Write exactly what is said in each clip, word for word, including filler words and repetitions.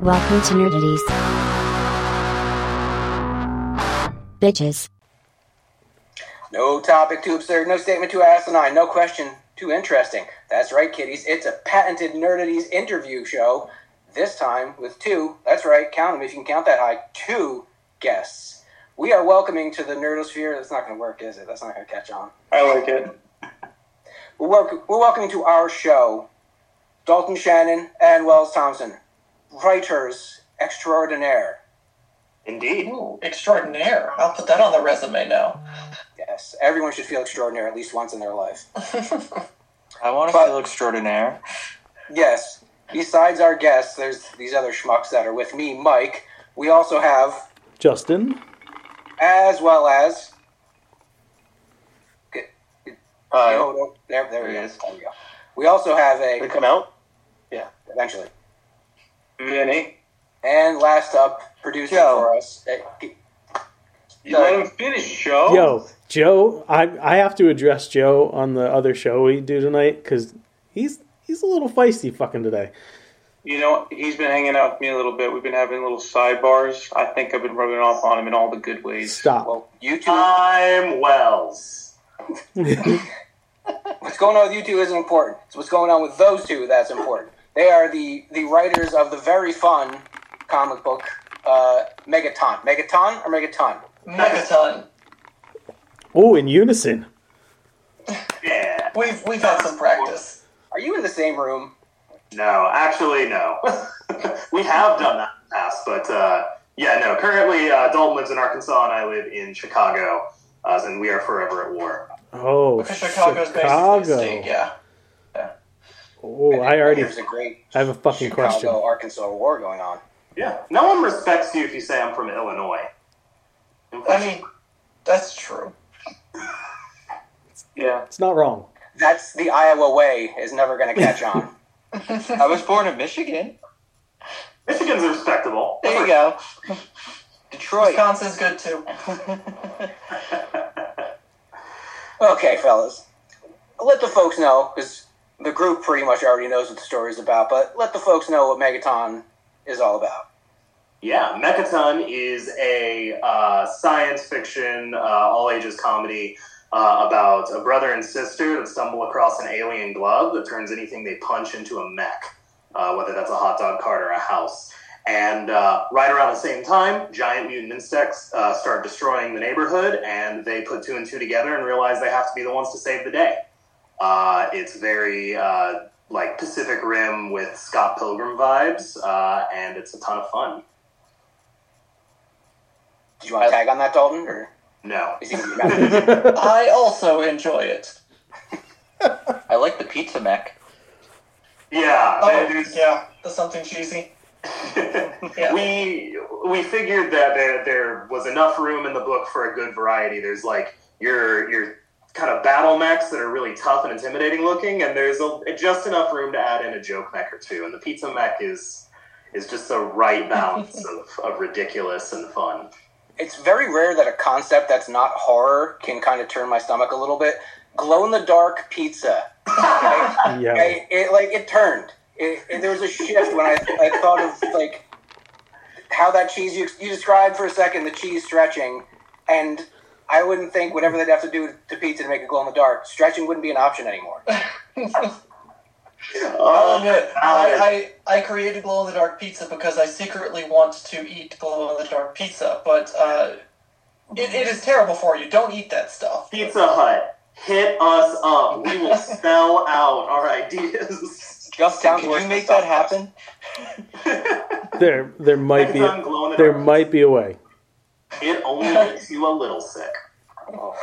Welcome to Nerdities. Bitches. No topic too absurd, no statement too asinine, no question too interesting. That's right, kiddies. It's a patented Nerdities interview show. This time with two, that's right, count them if you can count that high, two guests. We are welcoming to the Nerdosphere. That's not going to work, is it? That's not going to catch on. I like it. We're, welcome, we're welcoming to our show Dalton Shannon and Wells Thompson, writers extraordinaire. Indeed. Ooh, extraordinaire. I'll put that on the resume now. Yes, everyone should feel extraordinary at least once in their life. I want to But- feel extraordinaire. Yes, besides our guests, there's these other schmucks that are with me, Mike. We also have, Justin. as well as... Hi. Oh, no, there, there, we There go. he is. there we go. We also have Did it a... come out? Yeah, eventually. Minnie. And last up, producing Joe. for us... uh, You let him finish, Joe. Yo, Joe, I I have to address Joe on the other show we do tonight because he's he's a little feisty fucking today. You know, he's been hanging out with me a little bit. We've been having little sidebars. I think I've been rubbing off on him in all the good ways. Stop. Well, you two... I'm Wells. What's going on with you two isn't important. It's what's going on with those two that's important. They are the, the writers of the very fun comic book uh, Megaton. Megaton or Megaton? Megaton. Oh, in unison. Yeah. We've we've had some practice. Are you in the same room? No, actually, no. We have done that in the past, but uh, yeah, no. Currently, uh, Dalton lives in Arkansas, and I live in Chicago, uh, and we are forever at war. Oh, Because Chicago's Chicago. basically a state, yeah. Oh, I already. There's a great I have a fucking Chicago, question. Arkansas war going on. Yeah. No one respects you if you say I'm from Illinois. I mean, that's true. Yeah. It's not wrong. That's the Iowa way is never going to catch on. I was born in Michigan. Michigan's respectable. There you go. Detroit. Wisconsin's good too. Okay, fellas. Let the folks know, because the group pretty much already knows what the story is about, but let the folks know what Megaton is all about. Yeah, Mechaton is a uh, science fiction, uh, all-ages comedy uh, about a brother and sister that stumble across an alien glove that turns anything they punch into a mech, uh, whether that's a hot dog cart or a house. And uh, right around the same time, giant mutant insects uh, start destroying the neighborhood, and they put two and two together and realize they have to be the ones to save the day. Uh, it's very... Uh, like Pacific Rim with Scott Pilgrim vibes, uh, and it's a ton of fun. Did you want to tag on that, Dalton? Or No. is he gonna be mad? I also enjoy it. I like the pizza mech. Yeah. Oh, there's- yeah, that's something cheesy. Yeah. we we figured that there, there was enough room in the book for a good variety. There's like your your kind of battle mechs that are really tough and intimidating looking, and there's a, just enough room to add in a joke mech or two. And the pizza mech is is just the right balance of, of ridiculous and fun. It's very rare that a concept that's not horror can kind of turn my stomach a little bit. Glow-in-the-dark pizza. Okay? Yeah. Okay, it, like, it turned. It, it, there was a shift when I, I thought of, like, how that cheese, you, you described for a second the cheese stretching, and I wouldn't think whatever they'd have to do to pizza to make it glow in the dark, stretching wouldn't be an option anymore. I'll admit, I, I, I created glow-in-the-dark pizza because I secretly want to eat glow-in-the-dark pizza, but uh, it, it is terrible for you. Don't eat that stuff. Pizza Hut, hit us up. We will spell out our ideas. Just Can sounds you worse than make that stuff. happen? There, there might be, Mechaton glow in the there dark. might be a way. It only makes you a little sick. Oh.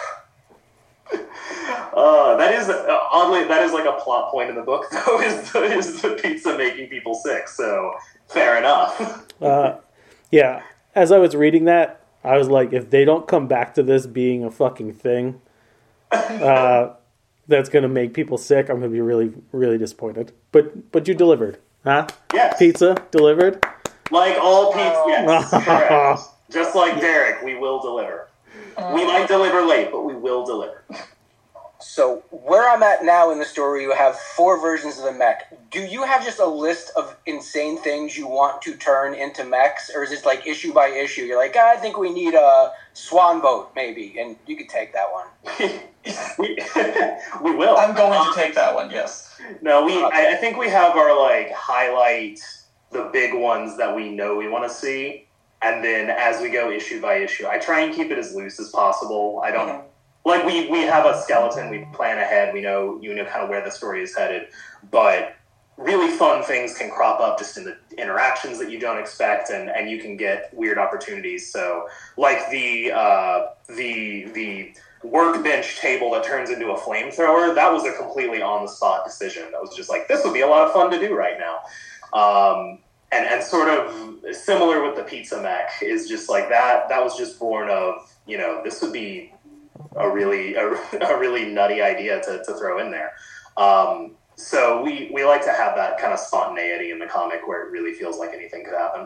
Uh, that is uh, oddly that is like a plot point in the book, though. Is the, is the pizza making people sick? So fair enough. Uh, yeah. As I was reading that, I was like, if they don't come back to this being a fucking thing, uh, that's gonna make people sick, I'm gonna be really, really disappointed. But, but you delivered, huh? Yes, Pizza delivered. like all pizza. Yes, correct. Just like Derek, we will deliver. We might deliver late, but we will deliver. So where I'm at now in the story, you have four versions of the mech. Do you have just a list of insane things you want to turn into mechs, or is it like issue by issue? You're like, ah, I think we need a swan boat, maybe, and you could take that one. we, we will. I'm going to take that one. Yes. No, we. I, I think we have our like highlight the big ones that we know we want to see, and then as we go issue by issue, I try and keep it as loose as possible. I don't. Mm-hmm. Like, we, we have a skeleton, we plan ahead, we know, you know kind of where the story is headed, but really fun things can crop up just in the interactions that you don't expect, and, and you can get weird opportunities. So, like the, uh, the, the workbench table that turns into a flamethrower, that was a completely on-the-spot decision. That was just like, this would be a lot of fun to do right now. Um, and, and sort of similar with the pizza mech, is just like that, that was just born of, you know, this would be a really a, a really nutty idea to, to throw in there. Um, so we, we like to have that kind of spontaneity in the comic where it really feels like anything could happen.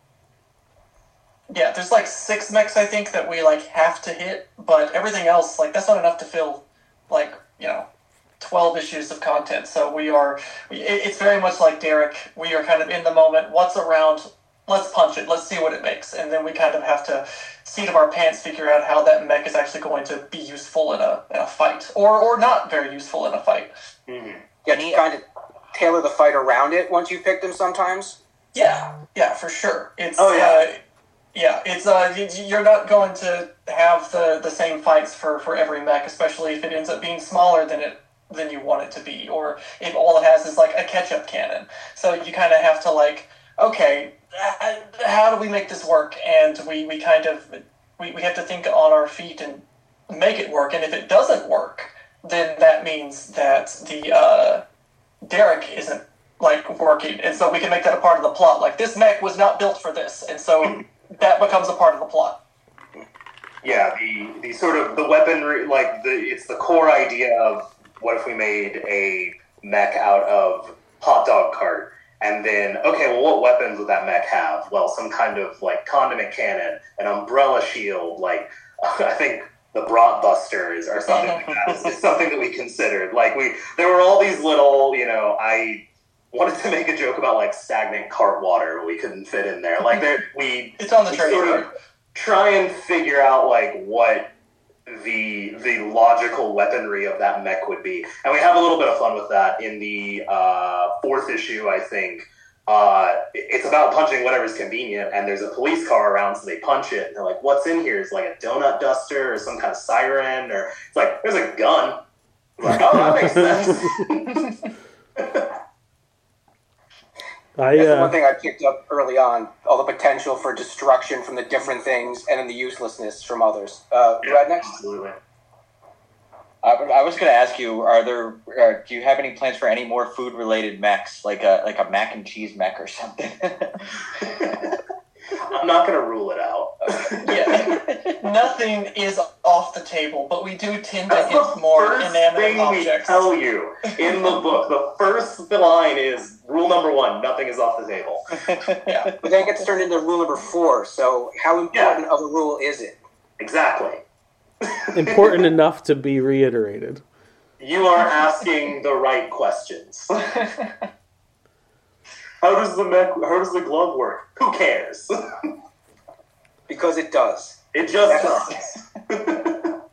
Yeah, there's like six mechs, I think, that we like have to hit, but everything else, like, that's not enough to fill, like, you know, twelve issues of content. So we are, it's very much like Derek. We are kind of in the moment. What's around? Let's punch it. Let's see what it makes. And then we kind of have to, seat of our pants, figure out how that mech is actually going to be useful in a, in a fight. Or or not very useful in a fight. Mm-hmm. Yeah, you kind of tailor the fight around it once you pick them sometimes? Yeah, yeah, for sure. It's, oh, yeah. Uh, yeah, it's uh, you're not going to have the, the same fights for, for every mech, especially if it ends up being smaller than it than you want it to be, or if all it has is like a ketchup cannon. So you kind of have to like, okay, how do we make this work? And we, we kind of, we, we have to think on our feet and make it work. And if it doesn't work, then that means that the uh, Derek isn't like working. And so we can make that a part of the plot. Like, this mech was not built for this. And so that becomes a part of the plot. Yeah, the, the sort of, the weaponry, like, the it's the core idea of what if we made a mech out of hot dog cart? And then, okay, well, what weapons would that mech have? Well, some kind of, like, condiment cannon, an umbrella shield, like, I think the Brat Busters or something like that is something that we considered. Like, we, there were all these little, you know, I wanted to make a joke about, like, stagnant cart water, but we couldn't fit in there. Like, there, we, it's on the we trade sort of try and figure out, like, what the the logical weaponry of that mech would be. And we have a little bit of fun with that in the uh, fourth issue, I think. Uh, it's about punching whatever's convenient, and there's a police car around, so they punch it, and they're like, what's in here? It's like a donut duster or some kind of siren, or it's like, there's a gun. I'm like, oh, that makes sense. I, That's uh, the one thing I picked up early on, all the potential for destruction from the different things, and then the uselessness from others. Uh, Yeah, Brad, next? absolutely. I, I was going to ask you: Are there? Uh, do you have any plans for any more food-related mechs, like a like a mac and cheese mech or something? I'm not going to rule it out. Yeah, nothing is off the table, but we do tend to That's hit the more first inanimate thing objects. we tell you in the book. The first line is rule number one: nothing is off the table. Yeah, But then it gets turned into rule number four, so how important of a rule is it? Exactly. important enough to be reiterated. You are asking the right questions. How does the mech, how does the glove work? Who cares? Because it does. It just does.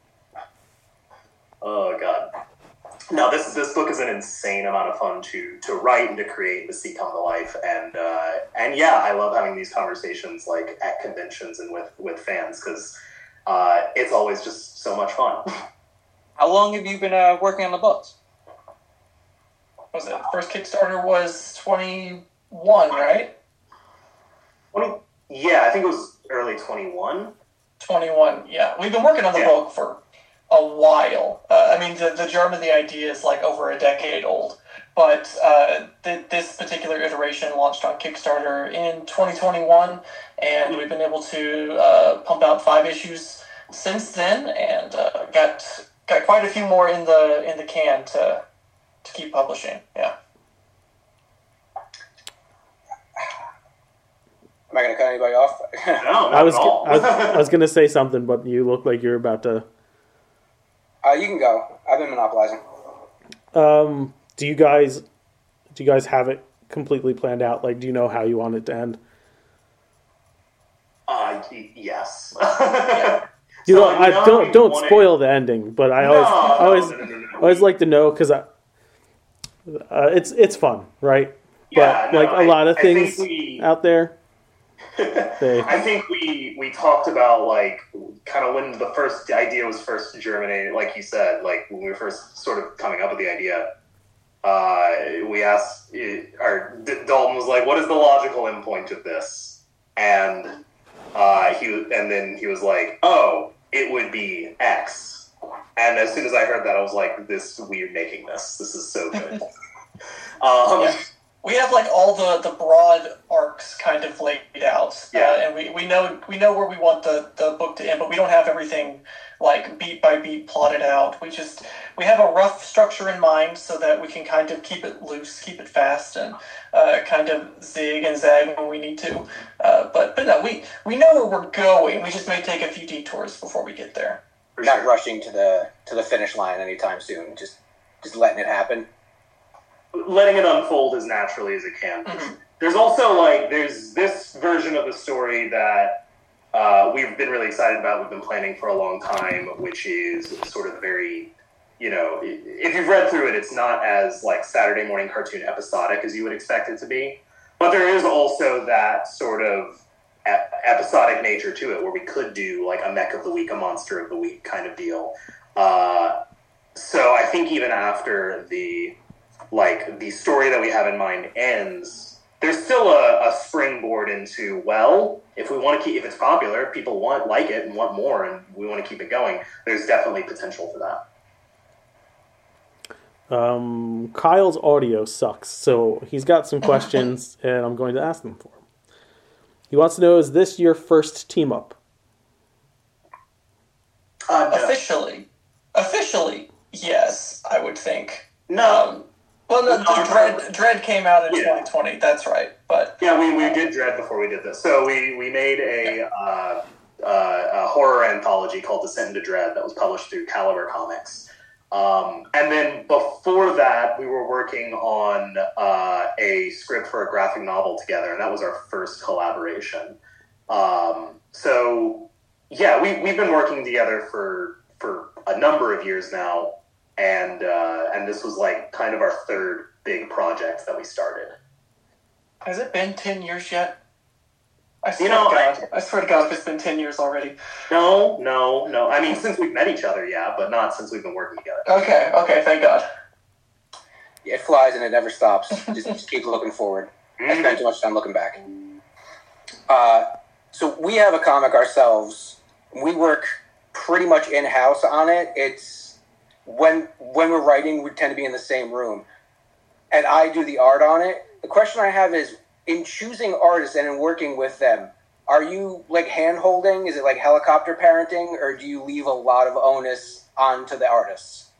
Oh god. No, this this book is an insane amount of fun to to write and to create and to see come to life, and uh, and yeah, I love having these conversations like at conventions and with with fans because uh, it's always just so much fun. How long have you been uh, working on the books? What was it? First Kickstarter was twenty-one, right? twenty Yeah, I think it was early twenty-one. twenty-one, yeah. We've been working on the Yeah. book for a while. Uh, I mean, the, the germ of the idea is like over a decade old. But uh, th- this particular iteration launched on Kickstarter in twenty twenty-one, and we've been able to uh, pump out five issues since then, and uh, got got quite a few more in the in the can to to keep publishing. Yeah. Am I going to cut anybody off? No, not I was, at all. I was I was gonna say something, but you look like you're about to. I Uh, you can go. I've been monopolizing. Um, do you guys do you guys have it completely planned out? Like, do you know how you want it to end? Uh, y- yes. You So, know, I know don't we don't wanted- spoil the ending, but I No, always no, always no, no, no, no. always like to know because I uh, it's it's fun, right? Yeah, but no, like a I- lot of I think things we- out there, they I think we we talked about like kind of when the first idea was first germinated, like you said, like when we were first sort of coming up with the idea. Uh, we asked, or D- Dalton was like, "What is the logical endpoint of this?" And uh, he and then he was like, "Oh, it would be X." And as soon as I heard that, I was like, "This we're making this. This is so good." um, Yeah. We have like all the, the broad arcs kind of laid out, Yeah. uh, and we, we know we know where we want the, the book to end, but we don't have everything like beat by beat plotted out. We just we have a rough structure in mind so that we can kind of keep it loose, keep it fast, and uh, kind of zig and zag when we need to. Uh, but but no, we we know where we're going. We just may take a few detours before we get there. for Not sure. rushing to the to the finish line anytime soon. Just just letting it happen. Letting it unfold as naturally as it can. Mhm. There's also like there's this version of the story that uh, we've been really excited about. We've been planning for a long time, which is sort of very, you know, i- if you've read through it, it's not as like Saturday morning cartoon episodic as you would expect it to be. But there is also that sort of ep- episodic nature to it, where we could do like a mech of the week, a monster of the week kind of deal. Uh, so I think even after the like the story that we have in mind ends, there's still a, a springboard into, well, if we want to keep, if it's popular, people want like it and want more, and we want to keep it going. There's definitely potential for that. um, Kyle's audio sucks, so he's got some questions, and I'm going to ask them for him. He wants to know: is this your first team up? Uh, no. Officially, officially, yes, I would think. no. Um, well, no, No, Dread Dread came out in Yeah. twenty twenty. That's right, but Yeah, we, we did Dread before we did this. So we, we made a, uh, uh, a horror anthology called Descent into Dread that was published through Caliber Comics. Um, and then before that, we were working on uh, a script for a graphic novel together, and that was our first collaboration. Um, so, yeah, we, we've been working together for, for a number of years now, and uh, and this was like kind of our third big project that we started. has it been ten years yet? I swear You know, to God, I, swear to God, if it's been ten years already. No, no, no. I mean, since we've met each other, yeah, but not since we've been working together. Okay, okay, thank God. Yeah, it flies and it never stops. Just, just keep looking forward. I spend too much time looking back. Uh, so we have a comic ourselves. We work pretty much in-house on it. It's when when we're writing, we tend to be in the same room, and I do the art on it. The question I have is, in choosing artists and in working with them, are you like hand-holding? Is it like helicopter parenting, or do you leave a lot of onus onto the artists?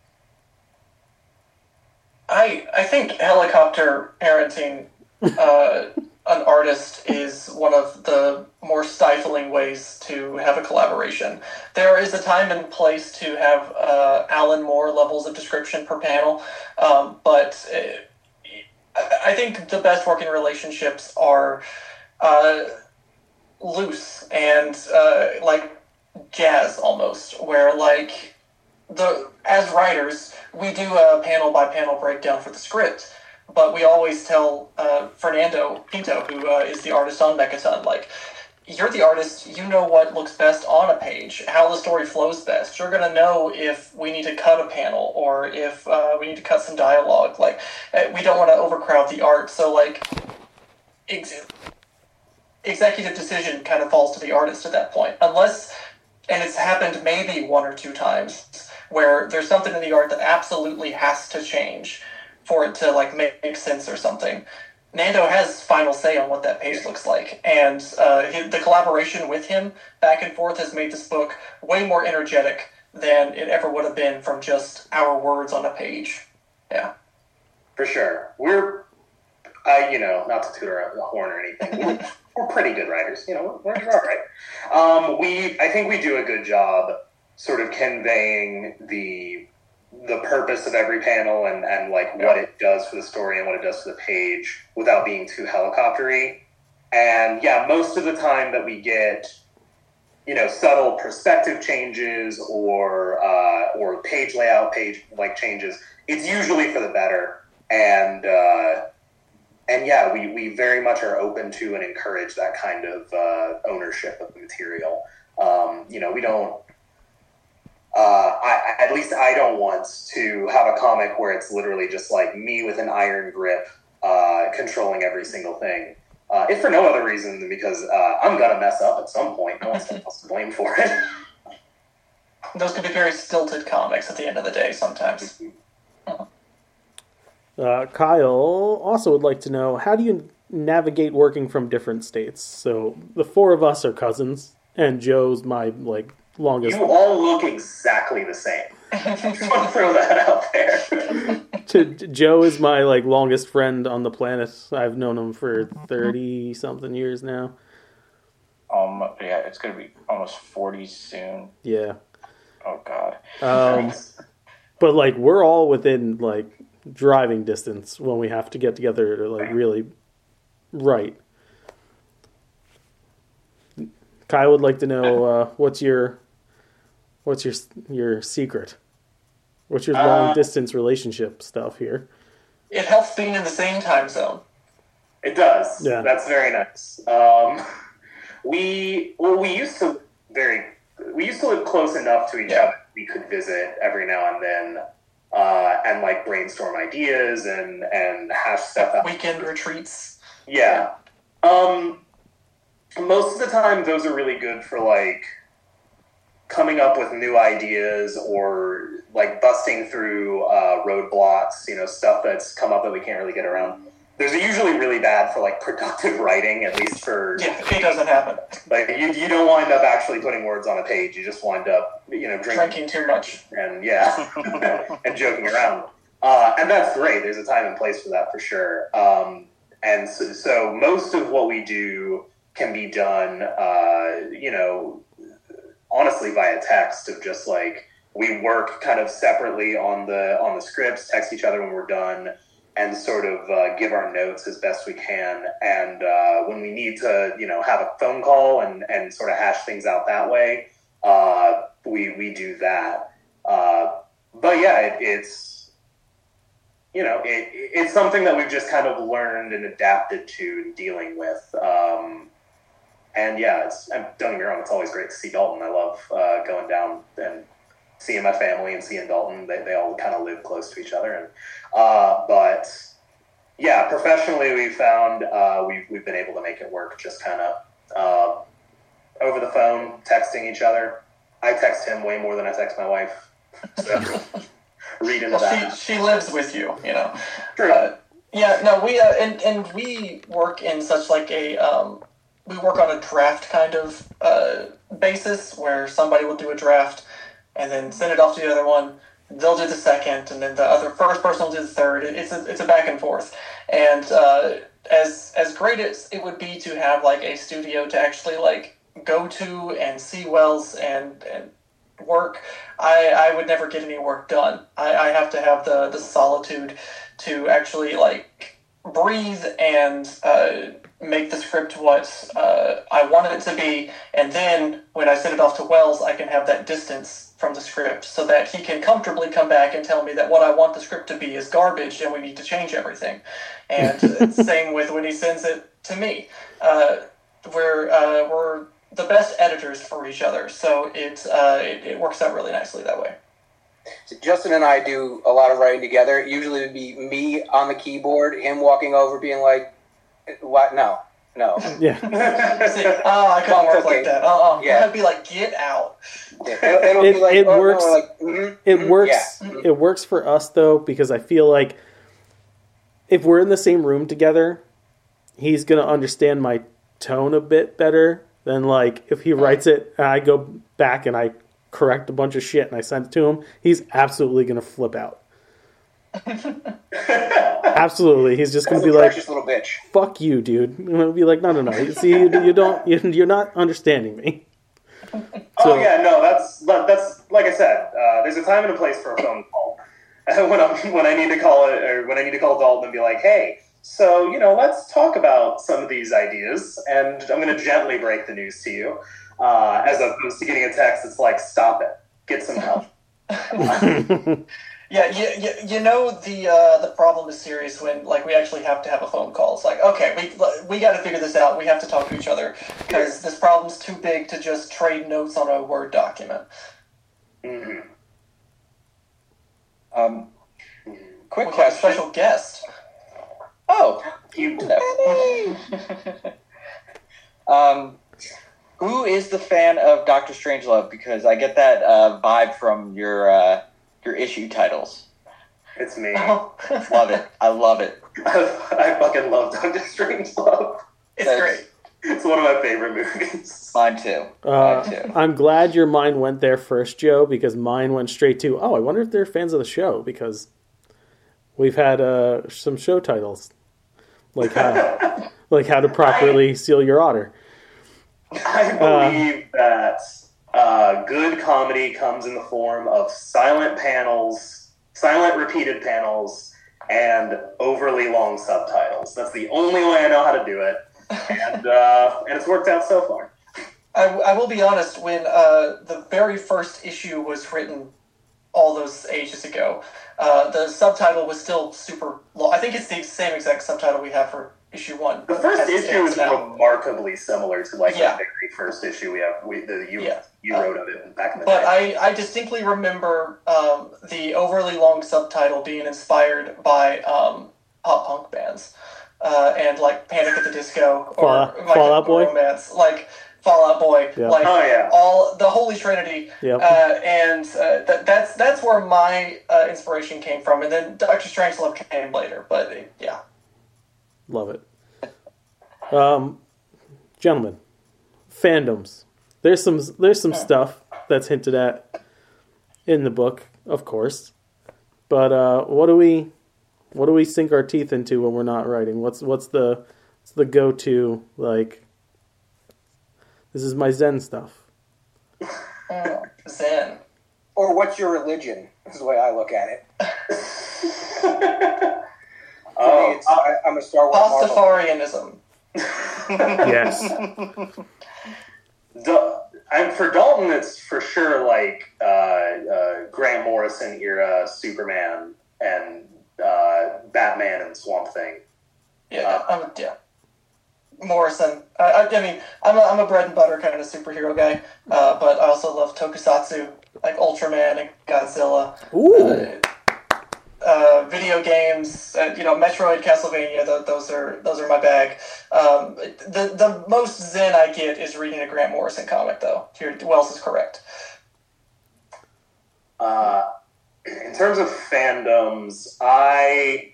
I I think helicopter parenting uh, an artist is one of the more stifling ways to have a collaboration. There is a time and place to have uh, Alan Moore levels of description per panel, um, but uh, I think the best working relationships are uh, loose and uh, like jazz almost, where like the as writers we do a panel by panel breakdown for the script. But we always tell uh, Fernando Pinto, who uh, is the artist on Mechaton, like, you're the artist, you know what looks best on a page, how the story flows best. You're going to know if we need to cut a panel or if uh, we need to cut some dialogue. Like, we don't want to overcrowd the art. So, like, ex- executive decision kind of falls to the artist at that point. Unless, and it's happened maybe one or two times, where there's something in the art that absolutely has to change for it to like make sense or something. Nando has final say on what that page looks like, and uh, his, the collaboration with him back and forth has made this book way more energetic than it ever would have been from just our words on a page. Yeah, For sure. We're, uh, you know, not to toot our own horn or anything, we're, we're pretty good writers. You know, we're, we're all right. Um, we, I think we do a good job sort of conveying the the purpose of every panel and, and like what it does for the story and what it does for the page without being too helicoptery. And yeah, most of the time that we get, you know, subtle perspective changes or uh, or page layout, page like changes, it's usually for the better. And uh, and yeah, we, we very much are open to and encourage that kind of uh, ownership of the material. Um, you know, we don't. Uh, I, at least I don't want to have a comic where it's literally just like me with an iron grip uh, controlling every single thing. Uh, if for no other reason than because uh, I'm going to mess up at some point. No one's else to blame for it. Those can be very stilted comics at the end of the day sometimes. Uh, Kyle also would like to know, how do you navigate working from different states? So the four of us are cousins, and Joe's my, like, longest... You all look exactly the same. Just want to throw that out there. to, Joe is my, like, longest friend on the planet. I've known him for thirty-something years now. Um, yeah, it's going to be almost forty soon. Yeah. Oh, God. Um, but, like, we're all within, like, driving distance when we have to get together to, like, really write. Kyle would like to know, uh, what's your... What's your your secret? What's your long distance relationship stuff here? It helps being in the same time zone. It does. Yeah. That's very nice. Um, we well, we used to very we used to live close enough to each Yeah. other we could visit every now and then, uh, and like brainstorm ideas and and hash stuff out. Weekend retreats. Yeah. Um, most of the time, those are really good for like coming up with new ideas or like busting through uh, roadblocks, you know, stuff that's come up that we can't really get around. There's usually really bad for like productive writing, at least for Yeah, it doesn't happen. like you, you don't wind up actually putting words on a page. You just wind up, you know, drinking, Drinking too much. and yeah, and joking around. Uh, and that's great. There's a time and place for that for sure. Um, and so, so most of what we do can be done, uh, you know, honestly via text of just like we work kind of separately on the on the scripts, text each other when we're done, and sort of uh, give our notes as best we can. And uh, when we need to, you know, have a phone call and, and sort of hash things out that way, uh, we we do that. Uh, but yeah, it, it's you know it, it's something that we've just kind of learned and adapted to and dealing with. Um, And yeah, it's, don't get me wrong, it's always great to see Dalton. I love uh, going down and seeing my family and seeing Dalton. They, they all kind of live close to each other. And uh, But yeah, professionally we found uh, we've, we've been able to make it work just kind of uh, over the phone, texting each other. I text him way more than I text my wife. So read into Well, that. she, she lives with you, you know. True. Uh, yeah, no, we, uh, and, and we work in such like a, um, we work on a draft kind of uh, basis where somebody will do a draft and then send it off to the other one. They'll do the second, and then the other first person will do the third. It's a, it's a back and forth. And uh, as as great as it would be to have like a studio to actually like go to and see Wells and and work, I, I would never get any work done. I, I have to have the, the solitude to actually like breathe and uh, make the script what uh, I want it to be, and then when I send it off to Wells, I can have that distance from the script so that he can comfortably come back and tell me that what I want the script to be is garbage and we need to change everything. And same with when he sends it to me. Uh, we're uh, we're the best editors for each other, so it, uh, it it works out really nicely that way. So Justin and I do a lot of writing together. Usually it would be me on the keyboard, him walking over being like, what? No, no. Yeah. See, oh, I couldn't work like that. Uh-uh. Yeah. I'd be like, get out. Yeah, it'll, it'll It- be like, it oh, no, works- we're like, mhm, It mhm, works. yeah. It works for us though, because I feel like if we're in the same room together, he's gonna understand my tone a bit better than like if he writes it and I go back and I correct a bunch of shit and I send it to him. He's absolutely gonna flip out. Absolutely, he's just gonna That's be a like, precious little bitch. "Fuck you, dude." And I'll be like, "No, no, no. You see, you, you don't. You, you're not understanding me." So, Oh yeah, no, that's that, that's like I said, uh, there's a time and a place for a phone call. when I'm when I need to call it, or when I need to call Dalton and be like, hey, so you know, let's talk about some of these ideas, and I'm going to gently break the news to you, uh, as opposed to getting a text that's like, stop it, get some help. Yeah, you, you, you know the uh, the problem is serious when like we actually have to have a phone call. It's like, okay, we we got to figure this out. We have to talk to each other because this problem's too big to just trade notes on a Word document. Mm-hmm. Um, quick We have a question. special guest. Oh, You um, who is the fan of Doctor Strangelove? Because I get that uh, vibe from your uh, your issue titles. It's me. Love it. I love it. I fucking love Doctor Strangelove. It's That's- great. It's one of my favorite movies. Mine too. Uh, Mine too. I'm glad your mind went there first, Joe, because mine went straight to, oh, I wonder if they're fans of the show, because we've had uh, some show titles, like how, like how to properly seal your otter. I believe that uh, good comedy comes in the form of silent panels, silent repeated panels, and overly long subtitles. That's the only way I know how to do it, and uh, and it's worked out so far. I, I will be honest, when uh, the very first issue was written all those ages ago, uh, the subtitle was still super long. I think it's the same exact subtitle we have for issue one. The first as it issue stands is now. remarkably similar to like Yeah. the very first issue we have. We, the, you Yeah. you Uh, wrote of it back in the But day. I, I distinctly remember um, the overly long subtitle being inspired by um, pop punk bands uh, and like Panic at the Disco or Fall- My Fall Out Chemical Boy? Romance, like Fall Out Boy, Yeah. like Oh, yeah. all the Holy Trinity, Yep. uh, and uh, that, that's that's where my uh, inspiration came from, and then Doctor Strangelove came later. But uh, yeah, Love it. Um, gentlemen, fandoms. There's some there's some stuff that's hinted at in the book, of course. But uh, what do we what do we sink our teeth into when we're not writing? What's what's the what's the go to like? This is my Zen stuff. Mm, Zen. Or what's your religion? Is the way I look at it. For Oh, me, it's, I, I'm a Star Wars Marvel. Pastafarianism. Yes. Dal- and for Dalton, it's for sure like uh, uh, Grant Morrison era Superman and uh, Batman and Swamp Thing. Yeah, I'm, yeah. Morrison. I, I, I mean, I'm a, I'm a bread and butter kind of superhero guy, uh, but I also love tokusatsu, like Ultraman and Godzilla. Ooh. Uh, video games, uh, you know, Metroid, Castlevania. Th- those are those are my bag. Um, the the most zen I get is reading a Grant Morrison comic, though. Here, Wells is correct. Uh, in terms of fandoms, I,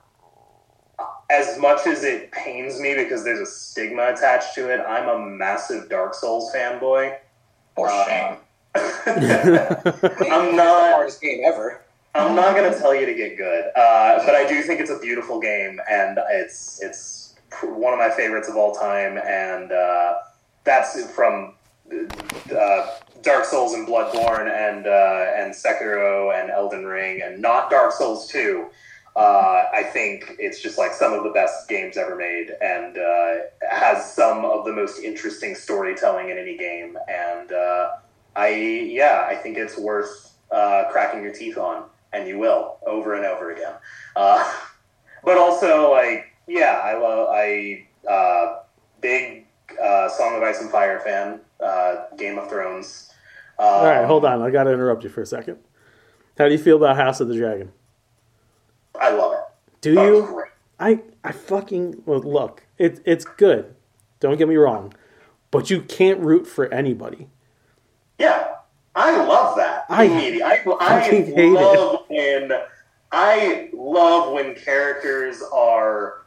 as much as it pains me because there's a stigma attached to it, I'm a massive Dark Souls fanboy. For Uh, shame. I'm It's the not. hardest game ever. I'm not going to tell you to get good, uh, but I do think it's a beautiful game, and it's it's one of my favorites of all time, and uh, that's from uh, Dark Souls and Bloodborne and uh, and Sekiro and Elden Ring, and not Dark Souls two. Uh, I think it's just like some of the best games ever made, and uh, has some of the most interesting storytelling in any game, and uh, I yeah, I think it's worth uh, cracking your teeth on. And you will over and over again. Uh, but also, like, yeah, I love I uh, big uh, Song of Ice and Fire fan. Uh, Game of Thrones. Um, All right, hold on. I got to interrupt you for a second. How do you feel about House of the Dragon? I love it. Do Oh, you? great. I I fucking well, look. It it's good. Don't get me wrong, but you can't root for anybody. Yeah, I love that. I Immediately. I, I fucking hate love when I love when characters are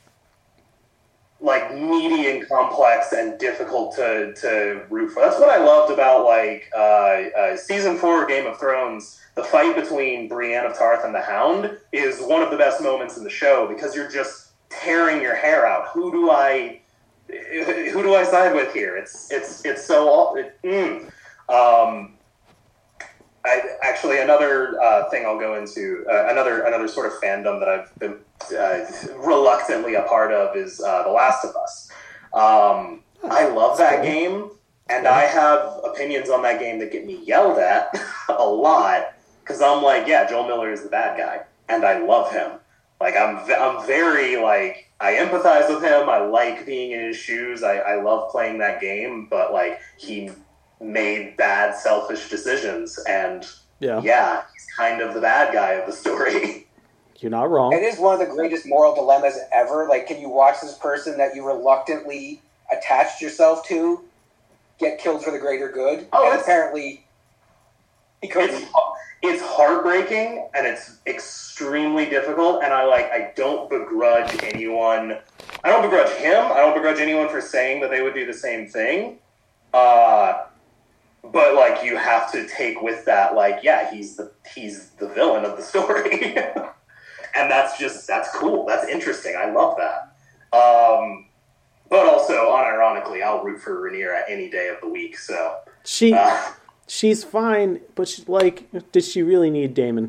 like meaty and complex and difficult to, to root for. That's what I loved about like uh, uh, season four of Game of Thrones. The fight between Brienne of Tarth and the Hound is one of the best moments in the show because you're just tearing your hair out. Who do I who do I side with here? It's it's it's so it, mm. um, I actually another uh, thing I'll go into uh, another another sort of fandom that I've been uh, reluctantly a part of is uh, The Last of Us. Um, I love that game, and I have opinions on that game that get me yelled at a lot because I'm like, yeah, Joel Miller is the bad guy, and I love him. Like I'm I'm very like I empathize with him. I like being in his shoes. I, I love playing that game, but like he made bad, selfish decisions, and Yeah. yeah, he's kind of the bad guy of the story. You're not wrong. It is one of the greatest moral dilemmas ever. Like, can you watch this person that you reluctantly attached yourself to get killed for the greater good? Oh, and it's- apparently he couldn't. It's it's heartbreaking and it's extremely difficult. And I like I don't begrudge anyone. I don't begrudge him. I don't begrudge anyone for saying that they would do the same thing. Uh, but like you have to take with that. Like, yeah, he's the he's the villain of the story, and that's just that's cool. That's interesting. I love that. Um, but also, unironically, I'll root for Rhaenyra any day of the week. So She uh, she's fine, but she, like, did she really need Damon?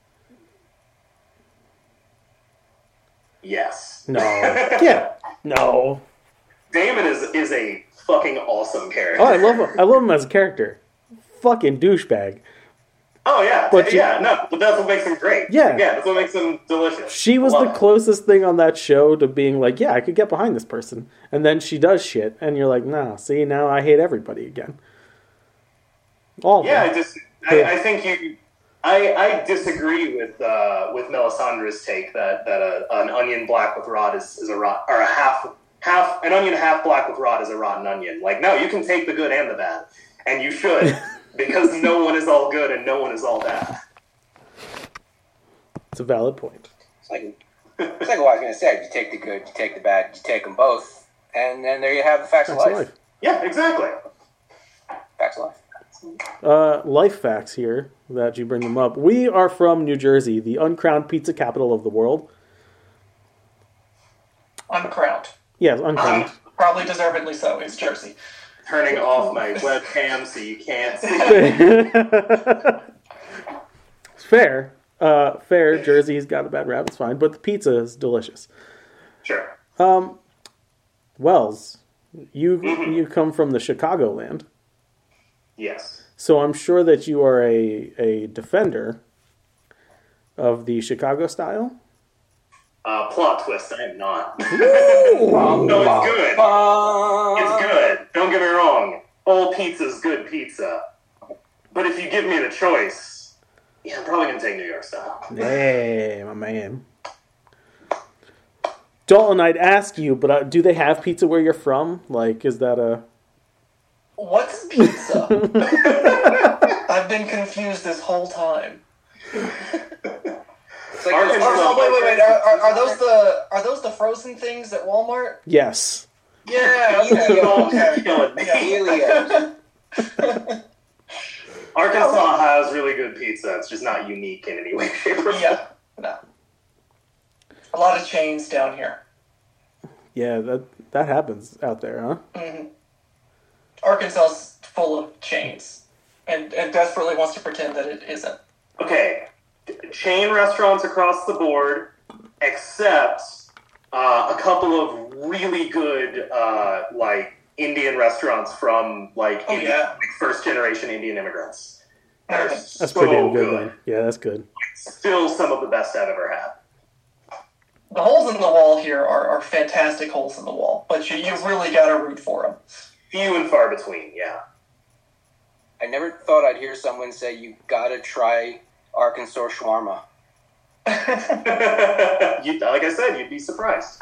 yes, No. Yeah. No. Damon is is a fucking awesome character. Oh, I love him. I love him as a character. Fucking douchebag. Oh yeah, But you- yeah, no, but that's what makes him great. Yeah. yeah, that's what makes him delicious. She was Love the it. closest thing on that show to being like, yeah, I could get behind this person. And then she does shit, and you're like, nah, see, now I hate everybody again. All of Yeah, I them. just, I, I think you, I, I disagree with uh, with Melisandre's take that that a, an onion black with rot is, is a rot, or a half half an onion half black with rot is a rotten onion. Like, no, you can take the good and the bad, and you should, because no one is all good and no one is all bad. It's a valid point. It's like, it's like what I was going to say. You take the good, you take the bad, you take them both, and then there you have the facts of That's life. life. Yeah, exactly. Facts of life. Uh, life facts here that you bring them up. We are from New Jersey, the uncrowned pizza capital of the world. Uncrowned. Yes, uncrowned. Probably deservedly so. It's Jersey. Turning off my webcam so you can't see. It's fair. Uh, fair. Jersey's got a bad rap. It's fine, but the pizza is delicious. Sure. Um, Wells, you you come from the Chicagoland, Yes. so I'm sure that you are a a defender of the Chicago style. Uh, plot twist, I am not. No, it's good. It's good. Don't get me wrong. All pizza's good pizza. But if you give me the choice, yeah, I'm probably going to take New York style. Hey, my man. Dalton, I'd ask you, but uh, do they have pizza where you're from? Like, is that a... What's pizza? I've been confused this whole time. It's like, Arkansas- Oh, oh, wait, wait, wait. Are, are, are those the are those the frozen things at Walmart? Yes. Yeah. Okay. Helios. okay. Killing me. Helios. Arkansas has really good pizza. It's just not unique in any way, shape, or form. Yeah. No. A lot of chains down here. Yeah, that that happens out there, huh? Mm-hmm. Arkansas's full of chains, and and desperately wants to pretend that it isn't. Okay. Chain restaurants across the board, except uh, a couple of really good, uh, like, Indian restaurants from, like, Oh, Indian, yeah. like first generation Indian immigrants. They're That's so pretty damn good, good. man. Yeah, that's good. Still some of the best I've ever had. The holes in the wall here are, are fantastic holes in the wall, but you you really got to root for them. Few and far between, yeah. I never thought I'd hear someone say, you gotta try Arkansas shawarma. you, like I said, you'd be surprised.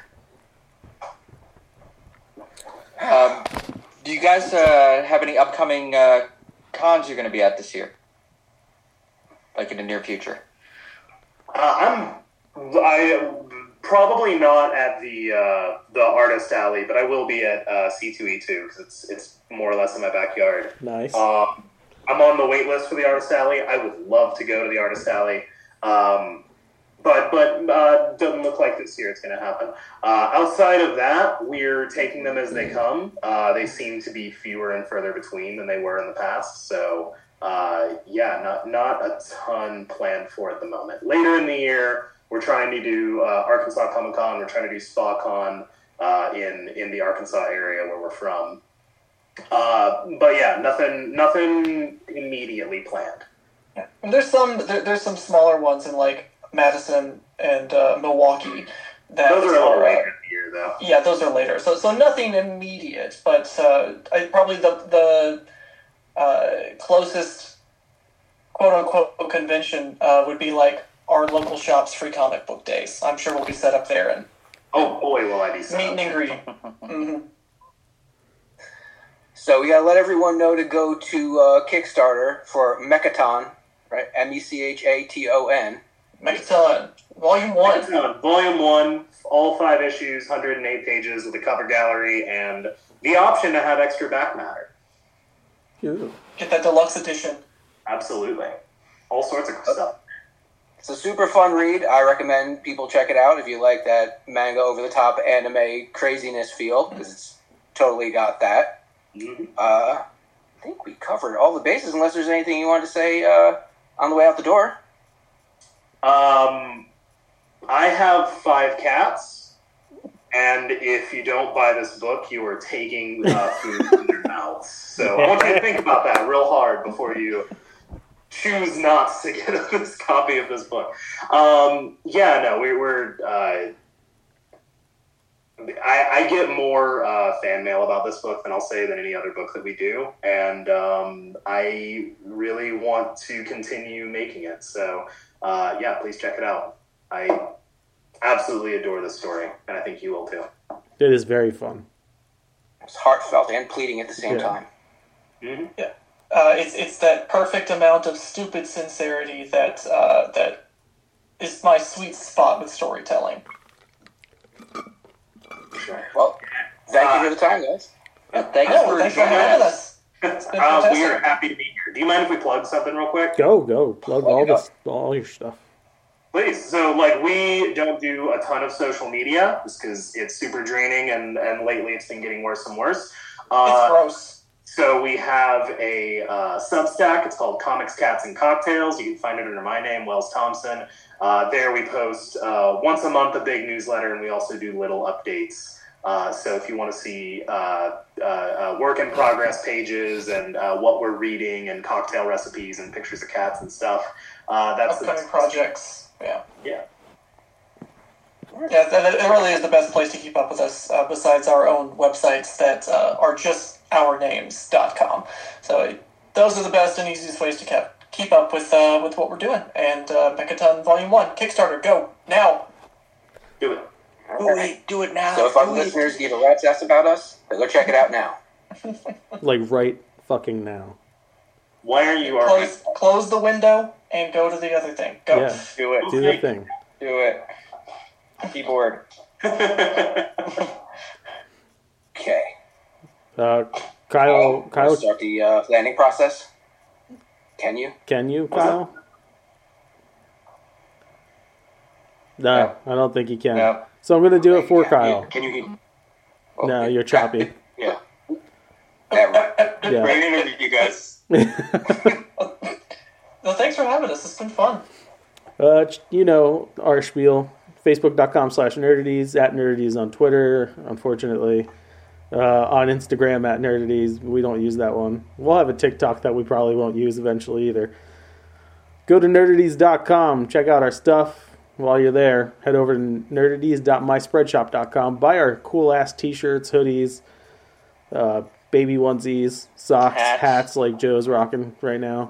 Um, do you guys uh, have any upcoming uh, cons you're going to be at this year? Like in the near future? Uh, I'm I probably not at the uh, the artist alley, but I will be at uh, C two E two because it's it's more or less in my backyard. Nice. Um, I'm on the wait list for the artist alley. I would love to go to the artist alley, um, but but uh, doesn't look like this year it's going to happen. Uh, outside of that, we're taking them as they come. Uh, they seem to be fewer and further between than they were in the past, so. uh, yeah, not not a ton planned for at the moment. Later in the year, we're trying to do uh, Arkansas Comic Con. We're trying to do SpaCon uh, in in the Arkansas area where we're from. Uh, but yeah, nothing nothing immediately planned. Yeah. And there's some there, there's some smaller ones in like Madison and uh, Milwaukee. That Those are a little are, later in the year, though. Yeah, those are later. So so nothing immediate, but uh, I, probably the the uh, closest quote unquote convention uh, would be like our local shop's free comic book days. I'm sure we'll be set up there and Oh boy, will I be set meet up. and greet. Mm-hmm. So we gotta let everyone know to go to uh, Kickstarter for Mechaton, right? M E C H A T O N. Mechaton, Volume One. Mechaton, Volume One, all five issues, one hundred eight pages with a cover gallery and the option to have extra back matter. Ooh. Get that deluxe edition. Absolutely, all sorts of stuff. It's a super fun read. I recommend people check it out if you like that manga over the top anime craziness feel, because it's totally got that. Mm-hmm. Uh, I think we covered all the bases, unless there's anything you wanted to say uh, on the way out the door. Um, I have five cats, and if you don't buy this book, you are taking uh, food in your mouths. So I want you to think about that real hard before you choose not to get this copy of this book. Um, yeah, no, we, we're. Uh, I, I get more uh, fan mail about this book than I'll say than any other book that we do, and um, I really want to continue making it. So, uh, yeah, please check it out. I absolutely adore this story, and I think you will too. It is very fun. It's heartfelt and pleading at the same Yeah. time. Mm-hmm. Yeah, uh, it's it's that perfect amount of stupid sincerity that uh, that is my sweet spot with storytelling. Sure. Well, thank you for the time, guys. Yeah, thanks Oh, for thanks for joining having us. us. It's been Uh, we fantastic. are happy to be here. Do you mind if we plug something real quick? Go, go. Plug Plug all it up. this, all your stuff. Please. So, like, we don't do a ton of social media just because it's super draining, and, and lately it's been getting worse and worse. Uh, It's gross. So we have a uh, Substack. It's called Comics, Cats, and Cocktails. You can find it under my name, Wells Thompson. Uh, there we post uh, once a month a big newsletter, and we also do little updates. Uh, so if you want to see uh, uh, uh, work in progress pages and uh, what we're reading and cocktail recipes and pictures of cats and stuff, uh, that's the Upcoming best. projects. Yeah. Yeah. Yeah, that, it really is the best place to keep up with us, uh, besides our own websites that uh, are just our names dot com. So those are the best and easiest ways to keep, keep up with uh, with what we're doing. And uh, Mechaton Volume one, Kickstarter, go, now! Do it. All right. Do it now. So if our Do it. listeners give a rat's ass about us, then go check it out now. Like right fucking now. Why are you arguing? Close, close the window and go to the other thing. Go. Yeah. Do it. Do the thing. Do it. Keyboard. Okay. Uh, Kyle, Wanna Kyle, start the uh, landing process. Can you? can you, Kyle? No, I don't think he can. No. So I'm going to do it for Yeah, Kyle. Can you? Oh, No, you're choppy. Yeah. Never mind. Yeah. Great interview, you guys. Well, thanks for having us. It's been fun. Uh, you know, our spiel. Facebook.com slash nerdities, at nerdities on Twitter, unfortunately. Uh, on Instagram, at nerdities. We don't use that one. We'll have a TikTok that we probably won't use eventually either. Go to nerdities dot com. Check out our stuff. While you're there, head over to nerdities dot my spreadshop dot com. Buy our cool-ass t-shirts, hoodies, uh, baby onesies, socks, hats. Hats. like Joe's rocking right now.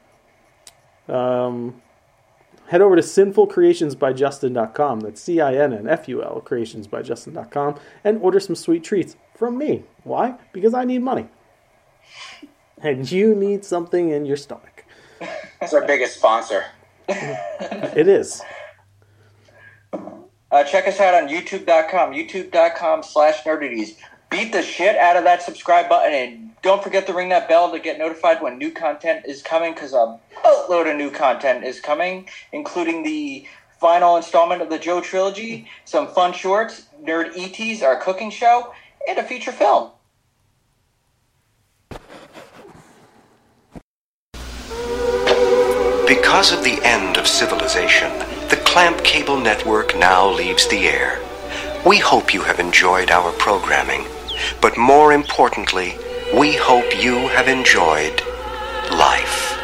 Um... Head over to sinful creations by justin dot com. That's C I N N F U L, creations by justin dot com, and order some sweet treats from me. Why? Because I need money. And you need something in your stomach. That's our biggest sponsor. It is. Uh, check us out on youtube dot com, youtube dot com slash nerdities. Beat the shit out of that subscribe button, and don't forget to ring that bell to get notified when new content is coming, because a boatload of new content is coming, including the final installment of the Joe trilogy, some fun shorts, Nerd E Ts, our cooking show, and a feature film. Because of the end of civilization, the Clamp Cable Network now leaves the air. We hope you have enjoyed our programming, but more importantly, we hope you have enjoyed life.